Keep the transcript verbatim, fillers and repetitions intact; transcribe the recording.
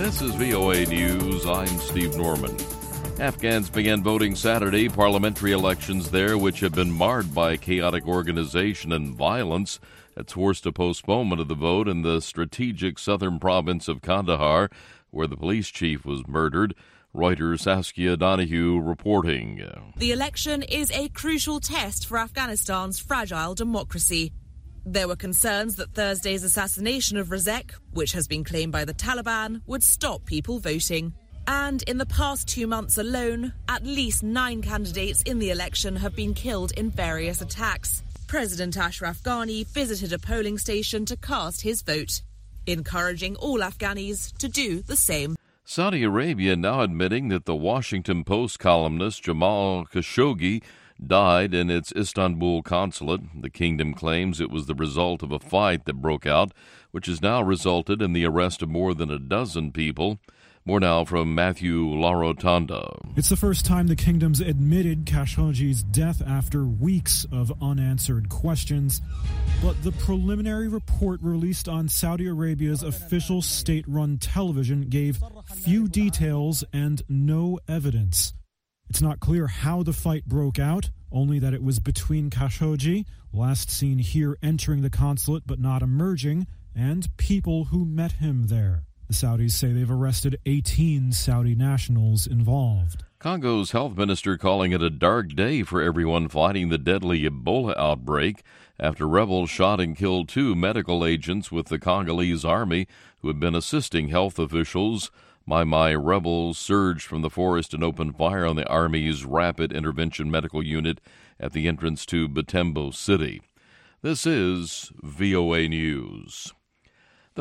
This is V O A News. I'm Steve Norman. Afghans began voting Saturday, parliamentary elections there, which have been marred by chaotic organization and violence. That's forced a postponement of the vote in the strategic southern province of Kandahar, where the police chief was murdered. Reuters' Saskia Donahue reporting. The election is a crucial test for Afghanistan's fragile democracy. There were concerns that Thursday's assassination of Razek, which has been claimed by the Taliban, would stop people voting. And in the past two months alone, at least nine candidates in the election have been killed in various attacks. President Ashraf Ghani visited a polling station to cast his vote, encouraging all Afghanis to do the same. Saudi Arabia now admitting that the Washington Post columnist Jamal Khashoggi died in its Istanbul consulate. The kingdom claims it was the result of a fight that broke out, which has now resulted in the arrest of more than a dozen people. More now from Matthew Larotonda. It's the first time the kingdom's admitted Khashoggi's death after weeks of unanswered questions. But the preliminary report released on Saudi Arabia's official state-run television gave few details and no evidence. It's not clear how the fight broke out, only that it was between Khashoggi, last seen here entering the consulate but not emerging, and people who met him there. The Saudis say they've arrested eighteen Saudi nationals involved. Congo's health minister calling it a dark day for everyone fighting the deadly Ebola outbreak after rebels shot and killed two medical agents with the Congolese army who had been assisting health officials. Mai Mai rebels surged from the forest and opened fire on the Army's Rapid Intervention Medical Unit at the entrance to Butembo City. This is V O A News.